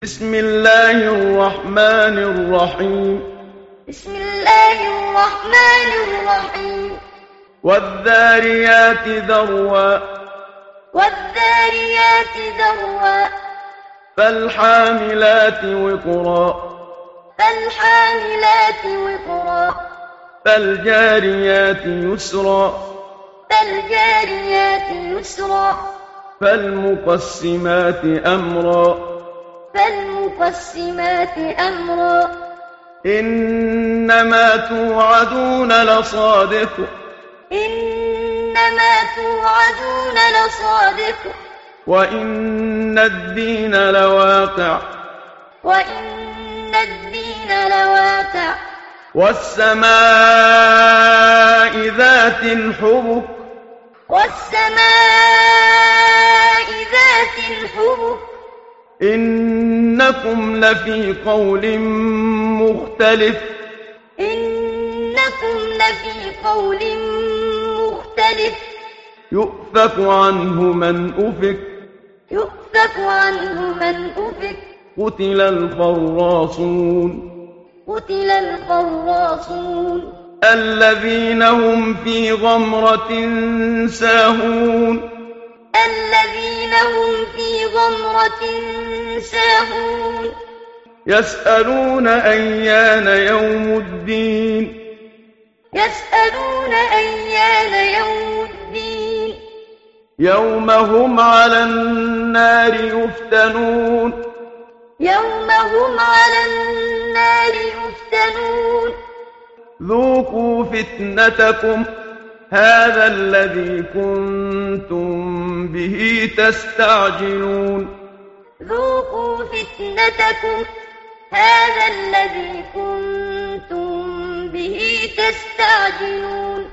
بسم الله الرحمن الرحيم بسم الله الرحمن الرحيم والذاريات ذروا والذاريات ذروا فالحاملات وقرا فالحاملات وقرا فالجاريات يسرا فالجاريات يسرا فالمقسمات أمرا فالمقسمات أمرا إنما توعدون لصادق إنما توعدون لصادق وإن الدين لواقع وإن الدين لواقع والسماء ذات الحبك والسماء ذات الحبك إنكم لفي قول مختلف إنكم لفي قول مختلف يؤفك عنه من أفك يؤفك عنه من أفك قتل الخراصون قتل الخراصون الذين هم في غمرة ساهون الذين هم في غمرة ساهون يسألون أيان يوم الدين يسألون أيان يوم الدين يوم هم على النار يفتنون يوم هم على النار يفتنون ذوقوا فتنتكم هذا الذي كنتم به تستعجلون ذوقوا فتنتكم هذا الذي كنتم به تستعجلون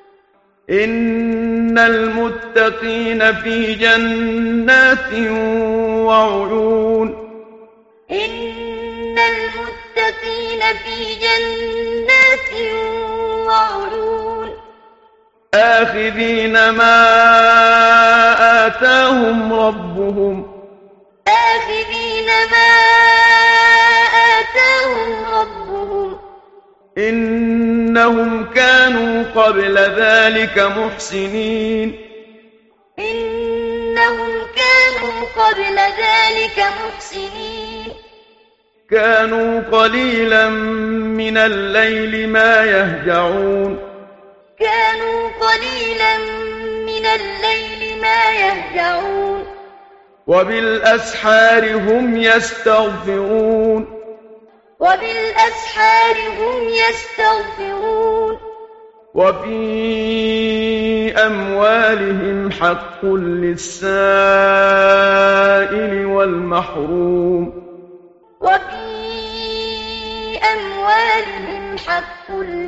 إن المتقين في جنات وعيون إن المتقين في جنات وعيون آخذين ما آتاهم ربهم آخذين ما آتاهم ربهم إنهم كانوا قبل ذلك محسنين إنهم كانوا قبل ذلك محسنين كانوا قليلا من الليل ما يهجعون كانوا قليلا من الليل ما يهجعون وبالأسحار هم يستغفرون وبالأسحار هم يستغفرون وفي أموالهم حق للسائل والمحروم وفي أموالهم حق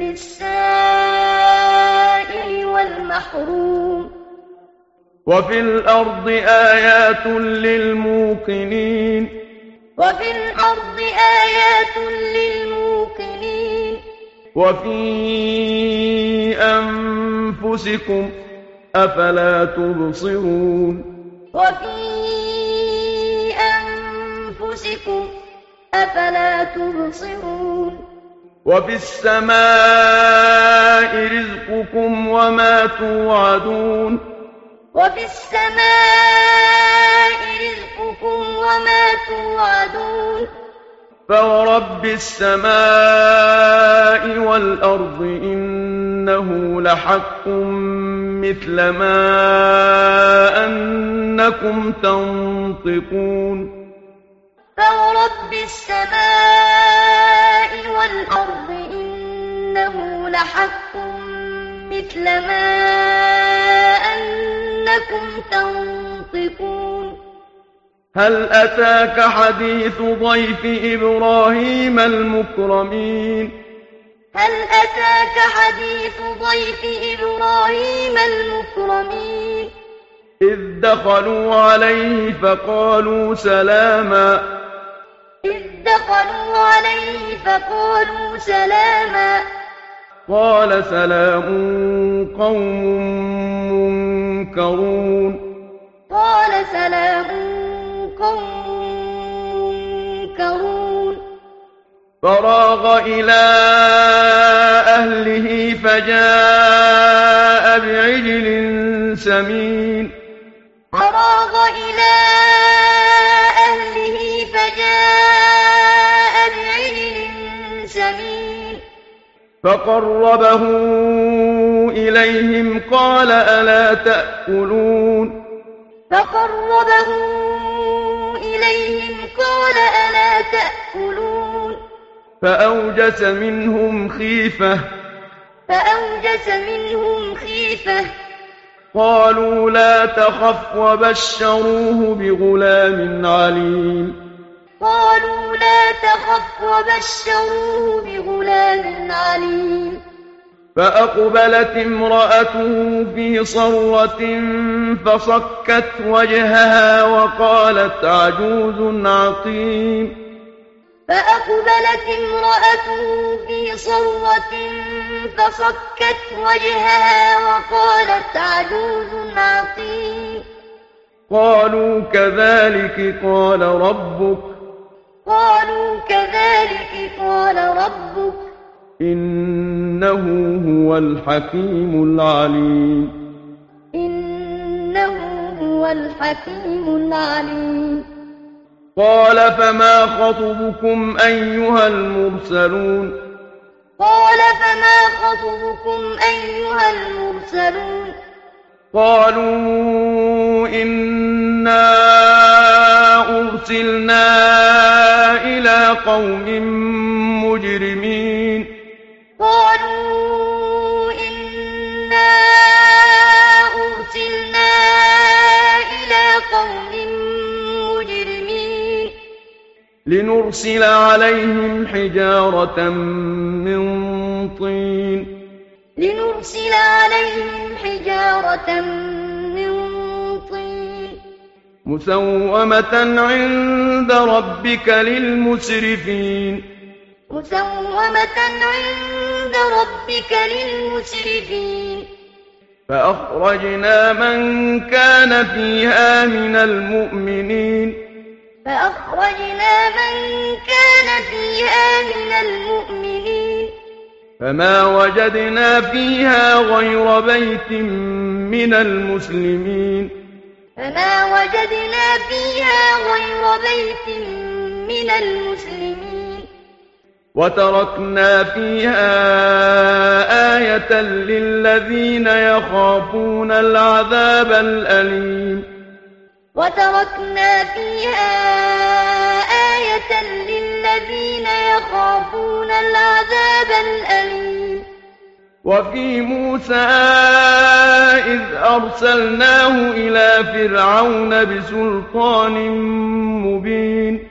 للسائل والمحروم وفي الأرض آيات للموقنين وفي الأرض آيات للموقنين وفي أنفسكم أفلا تبصرون وفي أنفسكم أفلا تبصرون وفي السماء رزقكم وما توعدون وفي السماء رزقكم وما توعدون فورب السماء والأرض إنه لحق مثل ما أنكم تنطقون فورب السماء والأرض إنه لحق مثل ما أنكم تنطقون هل أتاك حديث ضيف إبراهيم المكرمين هل أتاك حديث ضيف إبراهيم المكرمين إذ دخلوا عليه فقالوا سلاما إذ دخلوا عليه فقالوا سلاما قال سلام قوم منكرون قال سلام قوم فراغ إلى أهله فجاء بعجل سمين فراغ إلى أهله فجاء بعجل سمين فقربه إليهم قال ألا تأكلون فقربه إليهم قال ألا تأكلون فأوجس منهم خيفة قالوا لا تخف وبشروه بغلام عليم فأقبلت امرأته في صرة فصكت وجهها وقالت عجوز عقيم فأقبلت امرأته في صرة فصكت وجهها وقالت عجوز عقيم قالوا كذلك قال ربك إنه هو الحكيم العليم قال فما خطبكم أيها المرسلون قالوا إنا أرسلنا إلى قوم مجرمين لنرسل عليهم حجارة من طين مسومة عند ربك للمسرفين فأخرجنا من كان فيها من المؤمنين فما وجدنا فيها غير بيت من المسلمين وتركنا فيها آية للذين يخافون العذاب الأليم وفي موسى إذ أرسلناه إلى فرعون بسلطان مبين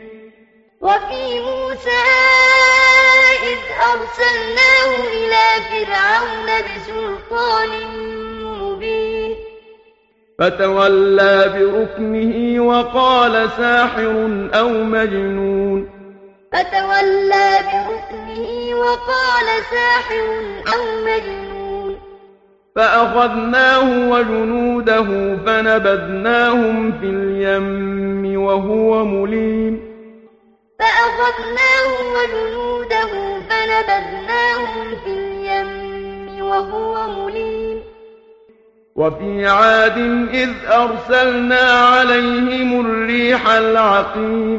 فتولى بركنه وقال ساحر أو مجنون فأخذناه وجنوده فنبذناهم في اليم وهو مليم وفي عاد إذ أرسلنا عليهم الريح العقيم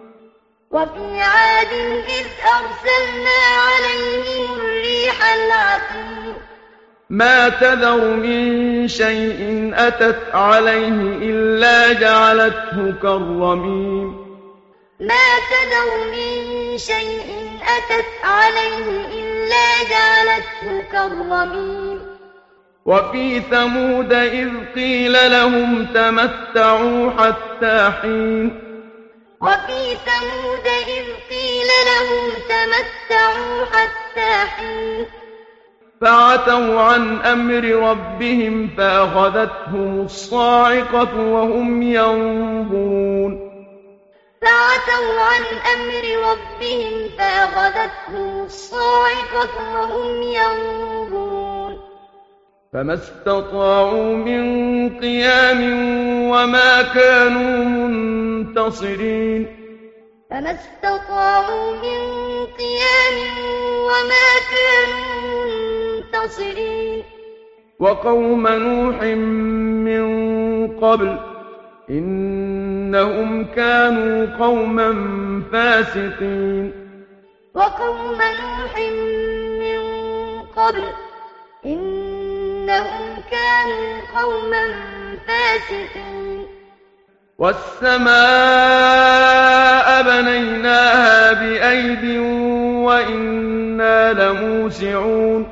ما تذر من شيء أتت عليه إلا جعلته كالرميم وفي ثمود إذ قيل لهم تمتعوا حتى حين فعتوا عن أمر ربهم فأخذتهم الصاعقة وهم ينظرون فما استطاعوا من قيام وما كانوا منتصرين فما استطاعوا من قيام وما كانوا منتصرين وقوم نوح من قبل إنهم كانوا قوما فاسقين وقوم نوح من قبل إنهم كانوا قوما فاسقين والسماء بنيناها بأيد وإنا لموسعون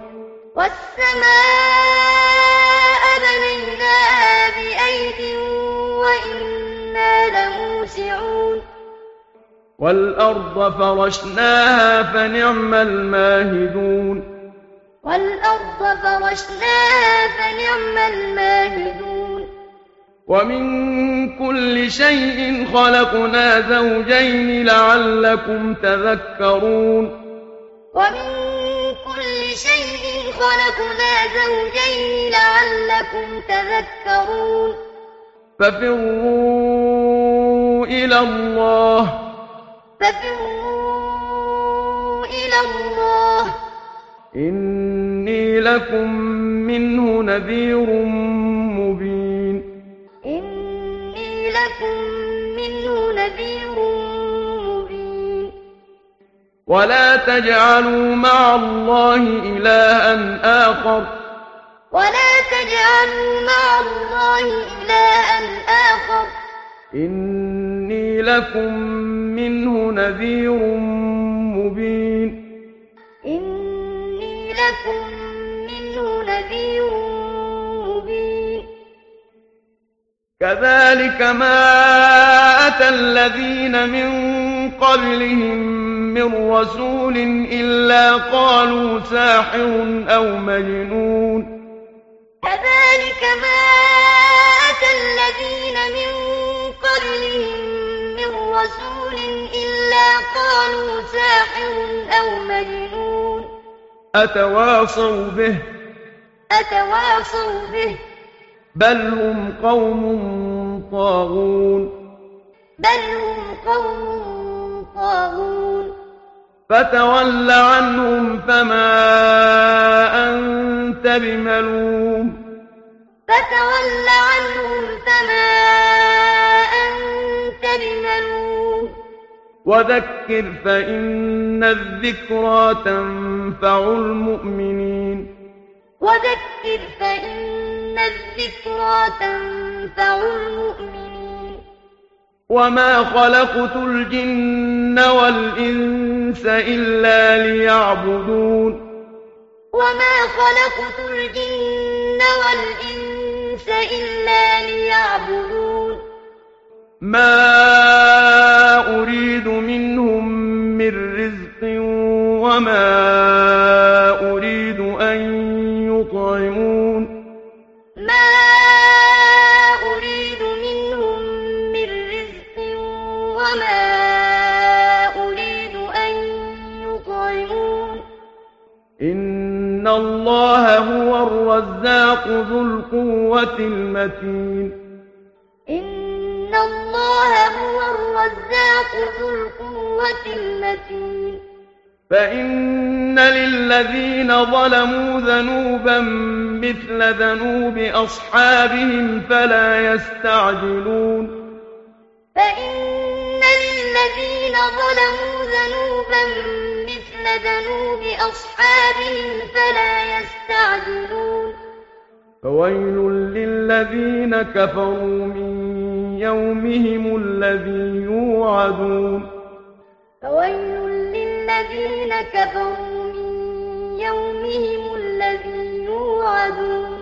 والسماء بنيناها بأيد وإنا لموسعون والأرض فرشناها فنعم الماهدون والأرض فرشناها فنعم الماهدون ومن كل شيء خلقنا زوجين لعلكم تذكرون ومن كل شيء خلقنا زوجين لعلكم تذكرون ففروا إلى الله ففروا إلى الله إني لكم منه نذير مبين إني لكم منه نذير مبين ولا تجعلوا مع الله إلها آخر ولا تجعلوا مع الله إلها آخر إني لكم منه نذير مبين إني لكم منه نذير مبين كذلك ما أتى الذين من قبلهم من رسول إلا قالوا ساحر أو مجنون كذلك ما أتى الذين من قبلهم من رسول إلا قالوا ساحر أو مجنون أتواصوا به بل هم قوم طاغون فتول عنهم فما أنت بملوم وذكر فإن الذكرى تنفع المؤمنين وما خلقت الجن والإنس إلا ليعبدون ما أريد منهم من رزق وما أريد أن يطعمون إن الله هو الرزاق ذو القوة المتين إن الله هو الرزاق ذو القوة المتين فإن للذين ظلموا ذنوبا مثل ذنوب أصحابهم فلا يستعجلون فإن للذين ظلموا ذنوبا مثل ذنوب أصحابهم فلا يستعجلون فويل للذين كفروا من يومهم الذي يوعدون فويل للذين كفروا من يومهم الذي يوعدون